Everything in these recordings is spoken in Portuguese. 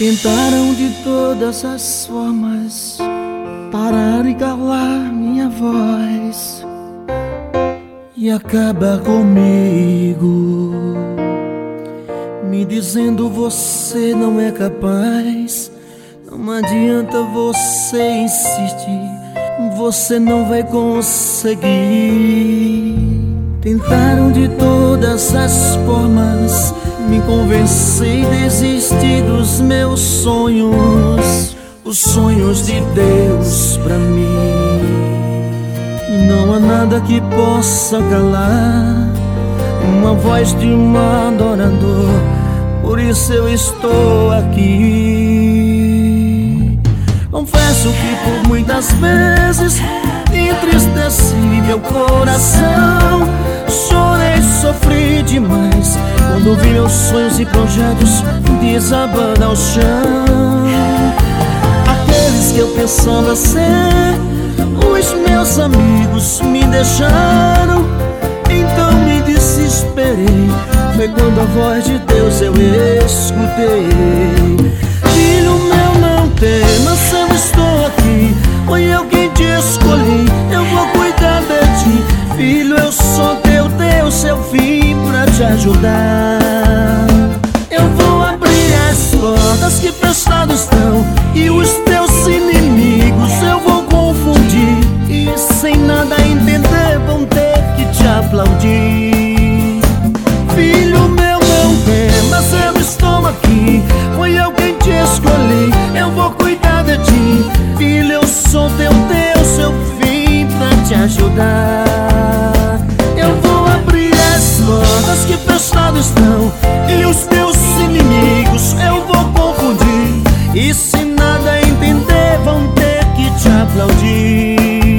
Tentaram de todas as formas parar e calar minha voz e acabar comigo, me dizendo: você não é capaz, não adianta você insistir, você não vai conseguir. Tentaram de todas as formas me convencer e desistir dos meus sonhos, os sonhos de Deus pra mim. E não há nada que possa calar uma voz de um adorador, por isso eu estou aqui. Confesso que por muitas vezes entristeci meu coração, chorei, sofri demais quando vi meus sonhos e projetos desabando ao chão. Aqueles que eu pensava ser os meus amigos me deixaram, então me desesperei. Foi quando a voz de Deus eu escutei: filho meu, não temas, eu estou aqui, foi eu quem te escolhi, eu vou cuidar de ti. Filho, eu sou teu Deus, eu vim pra te ajudar. Eu vou abrir as portas que fechadas estão, e os teus inimigos eu vou confundir, e sem nada entender vão ter que te aplaudir. Filho meu, não temas, eu estou aqui, foi eu quem te escolhi, eu vou cuidar de ti. Filho, eu sou teu Deus, eu vim pra te ajudar. Eu vou abrir as portas que fechadas estão, e os teus inimigos eu vou confundir, e se nada entender vão ter que te aplaudir.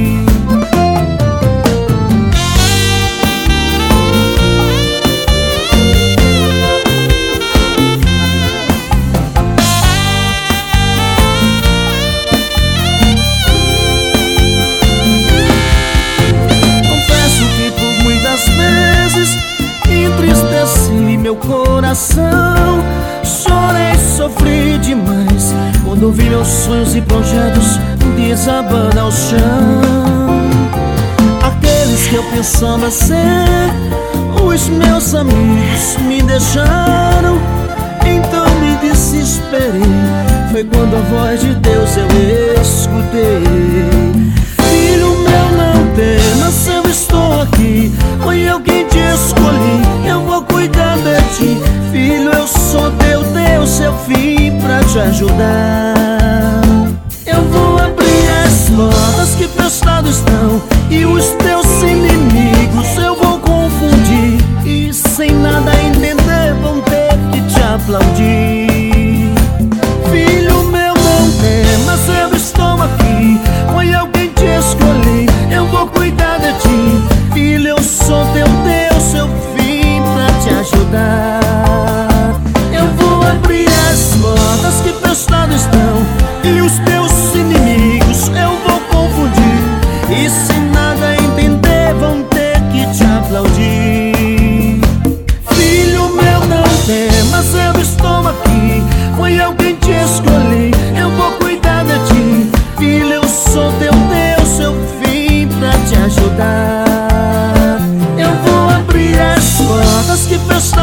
Entristeci meu coração, chorei, sofri demais quando vi meus sonhos e projetos desabando ao chão. Aqueles que eu pensava ser os meus amigos me deixaram, então me desesperei. Foi quando a voz de Deus eu escutei: filho meu, não temas, eu estou aqui, foi eu quem te escolhi, eu vou cuidar de ti. Filho, eu sou teu Deus, eu vim pra te ajudar. Eu vou abrir as portas que fechadas estão, e os teus inimigos eu vou confundir, e sem nada entender vão ter que te aplaudir. Filho meu, não temas, eu estou aqui, foi eu quem te escolhi, eu vou cuidar de ti. Filho, eu sou teu Deus, eu vim pra te ajudar. Eu vou abrir as portas que fechadas estão, e os teus inimigos eu vou confundir, e se nada entender vão ter que te aplaudir. Filho meu, não temas, eu estou aqui, foi eu quem te escolhi, eu vou cuidar de ti. Filho, eu sou teu Deus, eu vim pra te ajudar. Eu vou abrir as portas que fecharam